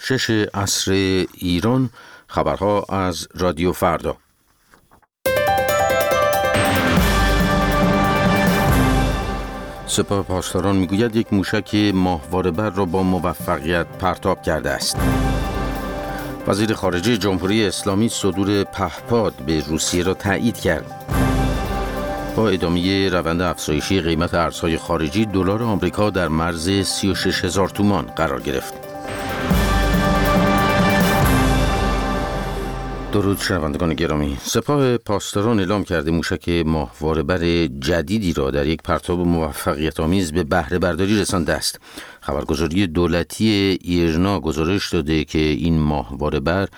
6 عصر ایران. خبرها از رادیو فردا. سپاه پاسداران میگوید یک موشک ماهواره بر را با موفقیت پرتاب کرده است. وزیر خارجه جمهوری اسلامی صدور پهپاد به روسیه را تایید کرد. با ادامه روند افزایشی قیمت ارزهای خارجی، دلار آمریکا در مرز 36,000 تومان قرار گرفت. درود شنوندگان گرامی. سپاه پاسداران اعلام کرده موشک ماهواره بر جدیدی را در یک پرتاب موفقیت آمیز به بهره برداری رسانده است. خبرگزاری دولتی ایرنا گزارش داده که این ماهواره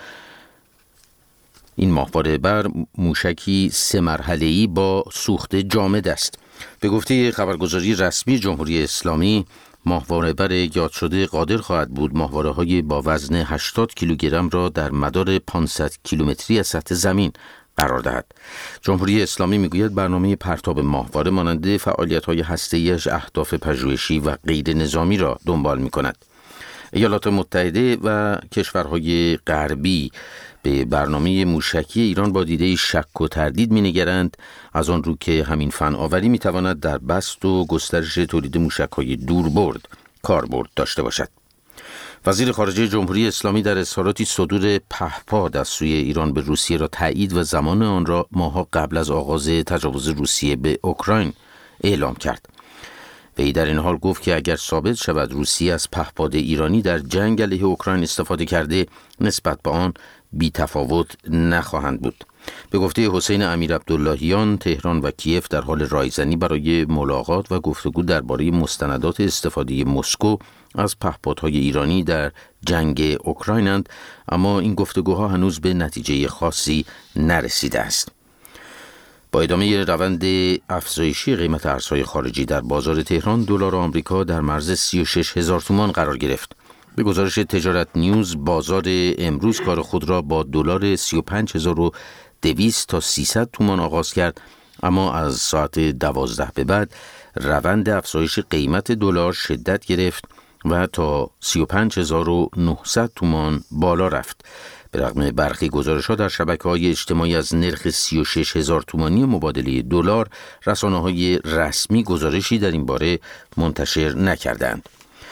بر موشکی 3 مرحله‌ای با سوخت جامد است. به گفته خبرگزاری رسمی جمهوری اسلامی، ماهواره بر یاد شده قادر خواهد بود ماهواره‌های با وزن 80 کیلوگرم را در مدار 500 کیلومتری از سطح زمین قرار دهد. جمهوری اسلامی میگوید برنامه پرتاب ماهواره مانند فعالیت‌های هسته‌ای‌اش اهداف پژوهشی و غیر نظامی را دنبال می‌کند. ایالات متحده و کشورهای غربی به برنامه موشکی ایران با دیده شک و تردید می‌نگرند، از آن رو که همین فناوری می‌تواند در بسط و گسترش تولید موشک‌های دوربرد کاربرد داشته باشد. وزیر خارجه جمهوری اسلامی در اظهاراتی صدور پهپاد از سوی ایران به روسیه را تایید و زمان آن را ماه‌ها قبل از آغاز تجاوز روسیه به اوکراین اعلام کرد. وی در این حال گفت که اگر ثابت شود روسیه از پهپاد ایرانی در جنگ علیه اوکراین استفاده کرده، نسبت به آن بی تفاوت نخواهند بود. به گفته حسین امیر عبداللهیان، تهران و کیف در حال رایزنی برای ملاقات و گفتگو درباره مستندات استفاده مسکو از پهپادهای ایرانی در جنگ اوکراینند، اما این گفتگوها هنوز به نتیجه خاصی نرسیده است. با ادامه روند افزایشی قیمت ارزهای خارجی در بازار تهران، دلار آمریکا در مرز 36,000 تومان قرار گرفت. به گزارش تجارت نیوز، بازار امروز کار خود را با دلار 35,200 تا 300 تومان آغاز کرد، اما از ساعت 12 به بعد روند افزایش قیمت دلار شدت گرفت و تا 35,900 تومان بالا رفت. به رغم برخی گزارش‌ها در شبکه‌های اجتماعی از نرخ 36,000 تومانی مبادله دلار، رسانه‌های رسمی گزارشی در این باره منتشر نکردند.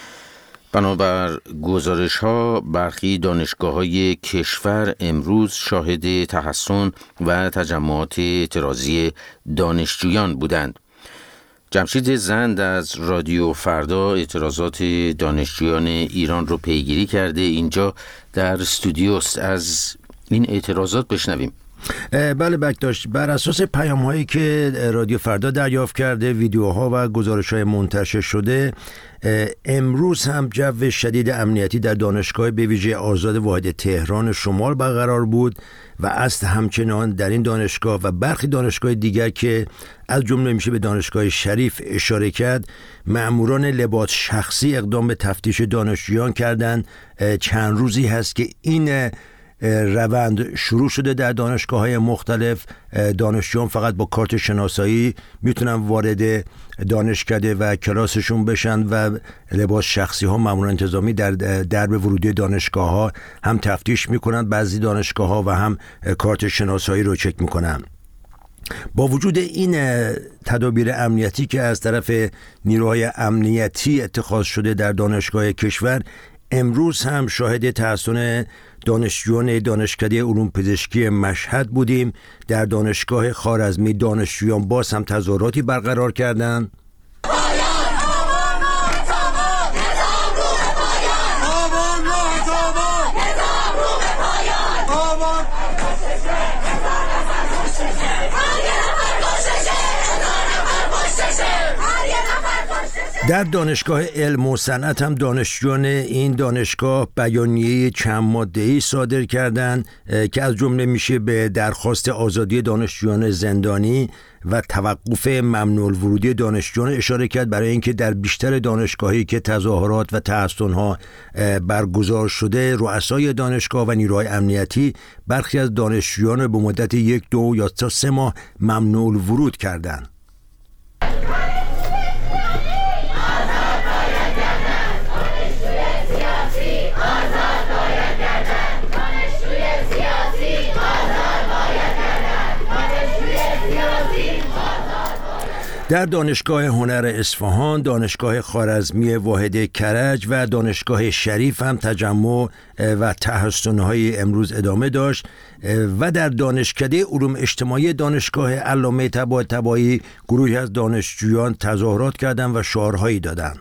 بنابر گزارش‌ها، برخی دانشگاه‌های کشور امروز شاهد تحسن و تجمعات اعتراضی دانشجویان بودند. جمشید زند از رادیو فردا اعتراضات دانشجویان ایران رو پیگیری کرده. اینجا در استودیوست، از این اعتراضات بشنویم. بله بکداشت، بر اساس پیام‌هایی که رادیو فردا دریافت کرده، ویدیوها و گزارش‌های منتشر شده، امروز هم جو شدید امنیتی در دانشگاه به ویژه آزاد واحد تهران شمال برقرار بود و است همچنان در این دانشگاه و برخی دانشگاه دیگر که از جمله میشه به دانشگاه شریف اشاره کرد، مأموران لباس شخصی اقدام به تفتیش دانشجویان کردند. چند روزی هست که این روند شروع شده در دانشگاه‌های مختلف. دانشجویان فقط با کارت شناسایی میتونن وارد دانشکده و کلاسشون بشن و لباس شخصی ها مأموران انتظامی در درب ورودی دانشگاه‌ها هم تفتیش میکنن، بعضی دانشگاه‌ها و هم کارت شناسایی رو چک میکنن. با وجود این تدابیر امنیتی که از طرف نیروهای امنیتی اتخاذ شده در دانشگاه کشور، امروز هم شاهد تحسن دانشجویان دانشکده علوم پزشکی مشهد بودیم. در دانشگاه خوارزمی دانشجویان باز هم تظاهراتی برقرار کردند. در دانشگاه علم و صنعت هم دانشجویان این دانشگاه بیانیه چند ماده‌ای صادر کردند که از جمله میشه به درخواست آزادی دانشجویان زندانی و توقف ممنوع الورودی دانشجویان اشاره کرد، برای اینکه در بیشتر دانشگاهی که تظاهرات و تحسن‌ها برگزار شده، رؤسای دانشگاه و نیروهای امنیتی برخی از دانشجویان به مدت 1، 2 یا 3 ماه ممنوع الورود کردند. در دانشگاه هنر اصفهان، دانشگاه خوارزمی واحد کرج و دانشگاه شریف هم تجمع و تحسن‌های امروز ادامه داشت و در دانشکده علوم اجتماعی دانشگاه علامه طباطبایی گروهی از دانشجویان تظاهرات کردند و شعارهایی دادند.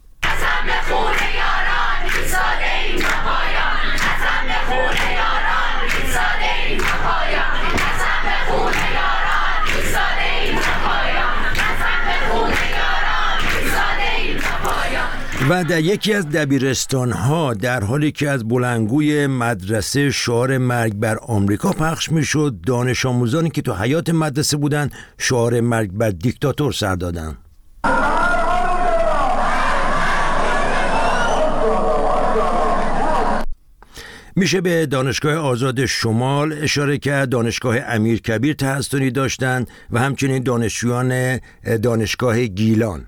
و در یکی از دبیرستان‌ها در حالی که از بلندگوی مدرسه شعار مرگ بر آمریکا پخش می‌شد، دانش آموزانی که تو حیاط مدرسه بودند شعار مرگ بر دیکتاتور سر دادند. میشه به دانشگاه آزاد شمال اشاره کرد. دانشگاه امیرکبیر تحسنی داشتند و همچنین دانشجویان دانشگاه گیلان.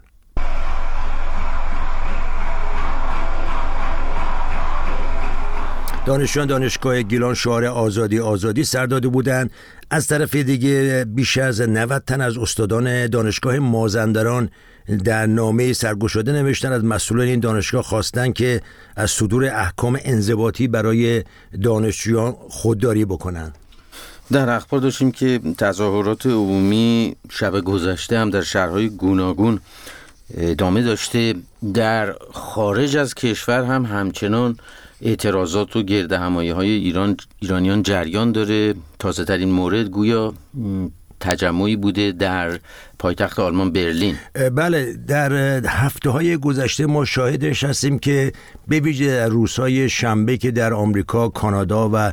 دانشجویان دانشگاه گیلان شعار آزادی آزادی سر داده بودند. از طرف دیگه بیش از 90 تن از استادان دانشگاه مازندران در نامه سرگشاده نوشتن از مسئولان این دانشگاه خواستن که از صدور احکام انضباطی برای دانشجویان خودداری بکنن. در اخبار داشتیم که تظاهرات عمومی شب گذشته هم در شهرهای گوناگون ادامه داشته. در خارج از کشور هم همچنان اعتراضات و گردهمایی‌های ایرانیان جریان داره. تازه ترین مورد گویا تجمعی بوده در پایتخت آلمان برلین. بله، در هفته‌های گذشته ما شاهدش هستیم که به ویژه در روزهای شنبه که در آمریکا، کانادا و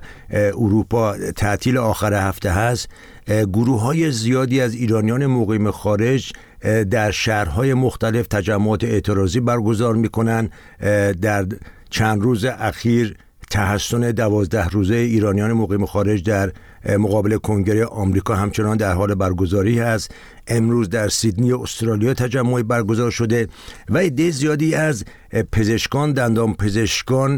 اروپا تعطیل آخر هفته هست، گروه‌های زیادی از ایرانیان مقیم خارج در شهرهای مختلف تجمعات اعتراضی برگزار می‌کنند. در چند روز اخیر تحسن 12 روزه ایرانیان مقیم خارج در مقابل کنگره آمریکا همچنان در حال برگزاری است. امروز در سیدنی استرالیا تجمعی برگزار شده و عده زیادی از پزشکان، دندان پزشکان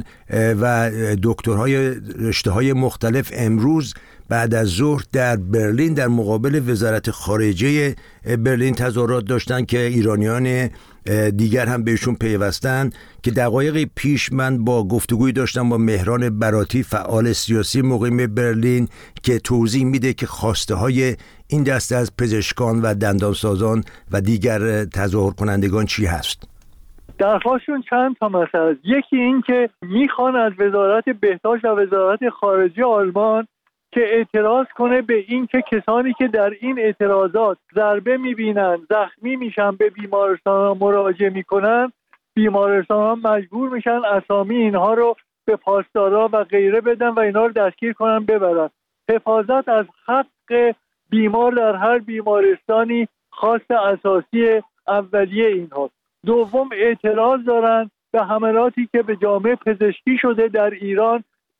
و دکترهای رشته‌های مختلف امروز بعد از ظهر در برلین در مقابل وزارت خارجه برلین تظاهرات داشتن که ایرانیان دیگر هم بهشون پیوستن. که دقایقی پیش من با گفتگوی داشتم با مهران براتی، فعال سیاسی مقیم برلین، که توضیح میده که خواسته های این دسته از پزشکان و دندانسازان و دیگر تظاهر کنندگان چی هست. درخواستشون چند تا مسئله است. یکی این که میخوان از وزارت بهداشت و وزارت خارجه آلمان که اعتراض کنه به این که کسانی که در این اعتراضات ضربه میبینن، زخمی میشن، به بیمارستان ها مراجعه میکنن، بیمارستان ها مجبور میشن اسامی اینها رو به پاسدارا و غیره بدن و اینها رو دستگیر کنن ببرن. حفاظت از حق بیمار در هر بیمارستانی خواست اساسی اولیه اینها. دوم، اعتراض دارن به حملاتی که به جامعه پزشکی شده در ایران.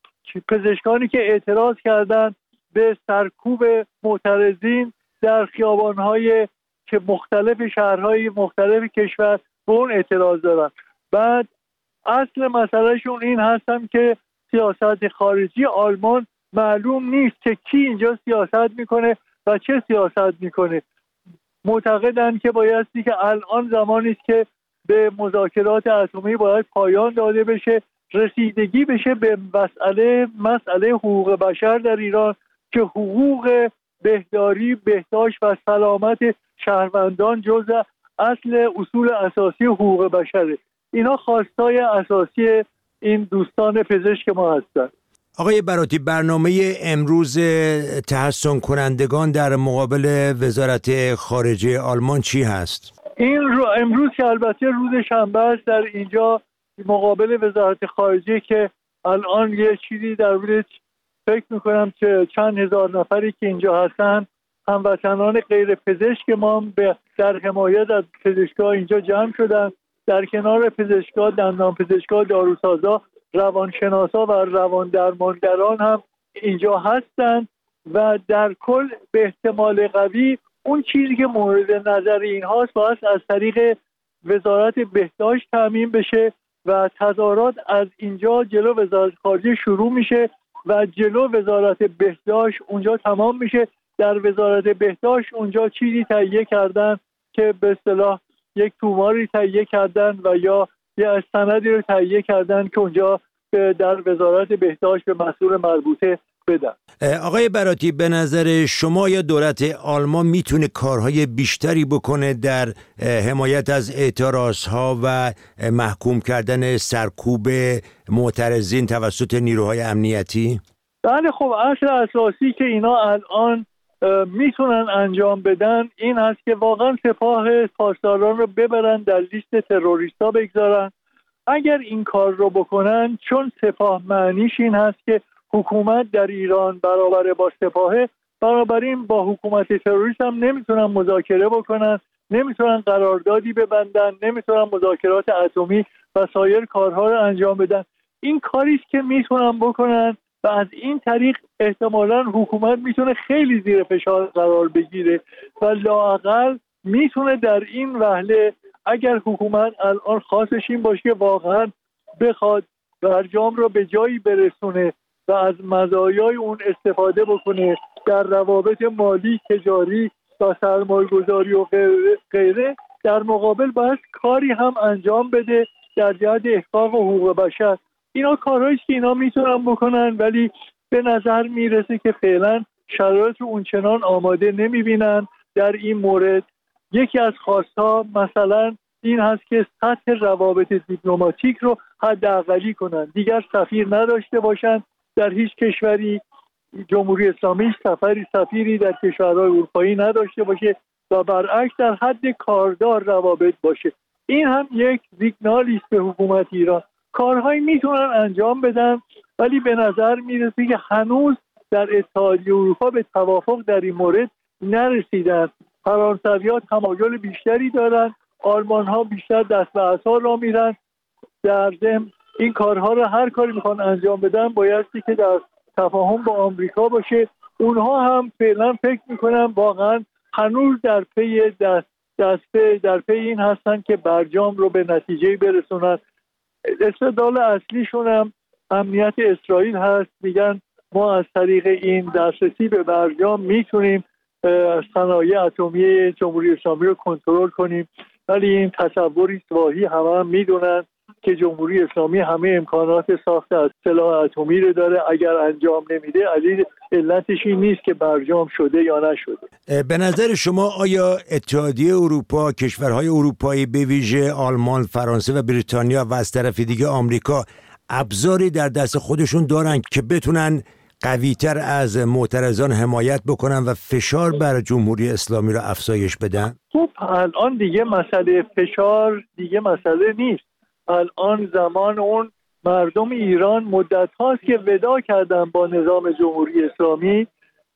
پزشکانی که اعتراض کردن به سرکوب معترضین در خیابان‌های که مختلف شهرهای مختلف کشور به اون اعتراض دارن. بعد اصل مسئلهشون این هستن که سیاست خارجی آلمان معلوم نیست که کی اینجا سیاست میکنه و چه سیاست میکنه. معتقدن که بایستی که الان زمانی است که به مذاکرات اتمی باید پایان داده بشه، رسیدگی بشه به مسئله حقوق بشر در ایران که حقوق بهداری، بهداشت و سلامت شهروندان جزء اصل اصول اساسی حقوق بشره. اینا خواستای اساسی این دوستان پزشک ما هستند. آقای براتی، برنامه امروز تحسن کنندگان در مقابل وزارت خارجه آلمان چی هست؟ امروز که البته روز شنبه است، در اینجا مقابل وزارت خارجه که الان یه چیزی در فکر میکنم که چند هزار نفری که اینجا هستن هموطنان غیر پزشک ما در حمایت از پزشکا اینجا جمع شدن. در کنار پزشکا، دندان پزشکا، داروسازا، روانشناسا و روان درمانگران هم اینجا هستن و در کل به احتمال قوی اون چیزی که مورد نظر اینهاست باید از طریق وزارت بهداشت تامین بشه و تظاهرات از اینجا جلو وزارت خارجه شروع میشه و جلو وزارت بهداشت اونجا تمام میشه. در وزارت بهداشت اونجا چیزی تهیه کردن که به اصطلاح یک توماری تهیه کردن و یا یه سندی رو تهیه کردن که اونجا در وزارت بهداشت به مسئول مربوطه بدن. آقای براتی، به نظر شما یا دولت آلمان میتونه کارهای بیشتری بکنه در حمایت از اعتراضها و محکوم کردن سرکوب معترضین توسط نیروهای امنیتی؟ بله، خب اصل اساسی که اینا الان میتونن انجام بدن این هست که واقعا سپاه پاسداران رو ببرن در لیست تروریستا بگذارن. اگر این کار رو بکنن، چون سپاه معنیش این هست که حکومت در ایران برابر با سپاهه، بنابراین با حکومت تروریست هم نمیتونن مذاکره بکنن، نمیتونن قراردادی ببندن، نمیتونن مذاکرات اتمی و سایر کارها رو انجام بدن. این کاریست که میتونن بکنن و از این طریق احتمالاً حکومت میتونه خیلی زیر فشار قرار بگیره و لااقل میتونه در این وهله، اگر حکومت الان خواستش این باشه که واقعا بخواد برجام رو به جایی برسونه و از مزایای اون استفاده بکنه در روابط مالی، تجاری و سرمایه‌گذاری و غیره، در مقابل باید کاری هم انجام بده در جهت احقاق حقوق بشر. اینا کارهایی که اینا میتونن بکنن، ولی به نظر میرسه که فعلا شرایط رو اونچنان آماده نمیبینن در این مورد. یکی از خواستها مثلا این هست که سطح روابط دیپلماتیک رو حداقلی کنن، دیگر سفیر نداشته باشن در هیچ کشوری، جمهوری اسلامی سفیری در کشورهای اروپایی نداشته باشه و برعکس در حد کاردار روابط باشه. این هم یک سیگنالی است به حکومت ایران. کارهایی میتونن انجام بدن، ولی به نظر میرسه که هنوز در اتحادیه اروپا به توافق در این مورد نرسیدن. فرانسوی‌ها تمایل بیشتری دارن، آلمان‌ها بیشتر دست به عصا را میرن. در ضمن این کارها رو هر کاری میخوان انجام بدن بایستی که در تفاهم با آمریکا باشه. اونها هم فعلا فکر میکنن واقعا هنوز در پی این هستن که برجام رو به نتیجه برسونن. استدلال اصلیشون هم امنیت اسرائیل هست. میگن ما از طریق این دسترسی به برجام میتونیم صنایع اتمی جمهوری اسلامی رو کنترل کنیم، ولی این تصوری واهی هم میدونن که جمهوری اسلامی همه امکانات ساخت از سلاح اتمی رو داره. اگر انجام نمیده علتش این نیست که برجام شده یا نشده. به نظر شما آیا اتحادیه اروپا، کشورهای اروپایی به ویژه آلمان، فرانسه و بریتانیا و از طرف دیگه آمریکا ابزاری در دست خودشون دارن که بتونن قوی‌تر از معترضان حمایت بکنن و فشار بر جمهوری اسلامی رو افزایش بدن؟ خب الان دیگه مسئله فشار دیگه مسئله نیست. الان زمان اون مردم ایران مدت هاست که ودا کردن با نظام جمهوری اسلامی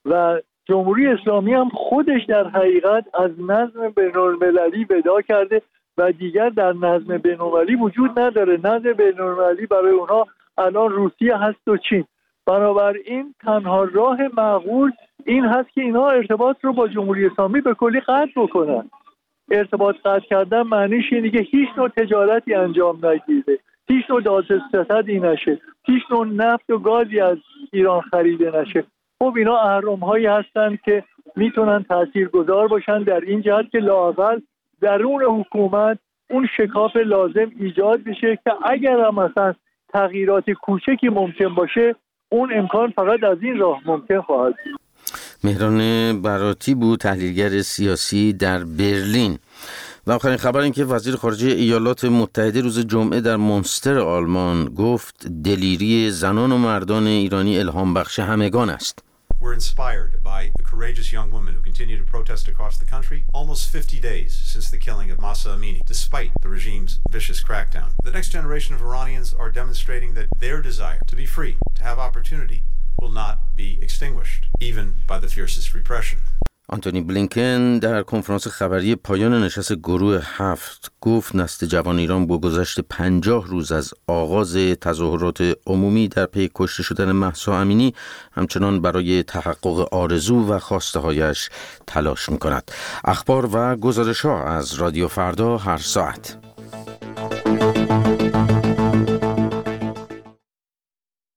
و جمهوری اسلامی هم خودش در حقیقت از نظم بین‌المللی ودا کرده و دیگر در نظم بین‌المللی وجود نداره. نظم بین‌المللی برای اونها الان روسیه هست و چین. بنابراین تنها راه معقول این هست که اینا ارتباط رو با جمهوری اسلامی به کلی قطع بکنن. ارتباط قطع کردن معنیش اینه که هیچ نوع تجارتی انجام نگیره، هیچ نوع دادرسی نشه، هیچ نوع نفت و گازی از ایران خریده نشه. خب اینا اهرم‌هایی هستن که میتونن تاثیرگذار باشن در این جهت که لااقل درون حکومت اون شکاف لازم ایجاد بشه که اگر هم مثلا تغییرات کوچکی ممکن باشه، اون امکان فقط از این راه ممکن خواهد بود. مهران براتی بود، تحلیلگر سیاسی در برلین. و آخرین خبر این که وزیر خارجه ایالات متحده روز جمعه در منستر آلمان گفت دلیری زنان و مردان ایرانی الهام بخش همگان است. We're inspired by the courageous young women who continue to protest across the country almost 50 days since the killing of Mahsa Amini, despite the regime's vicious crackdown. The next generation of Iranians are demonstrating that their desire to be free, to have opportunity, will not be extinguished, even by the fiercest repression. آنتونی بلینکن در کنفرانس خبری پایان نشست گروه 7 گفت نسل جوان ایران با گذشت 50 روز از آغاز تظاهرات عمومی در پی کشته شدن مهسا امینی همچنان برای تحقق آرزو و خواسته هایش تلاش می‌کند. اخبار و گزارش‌ها از رادیو فردا هر ساعت.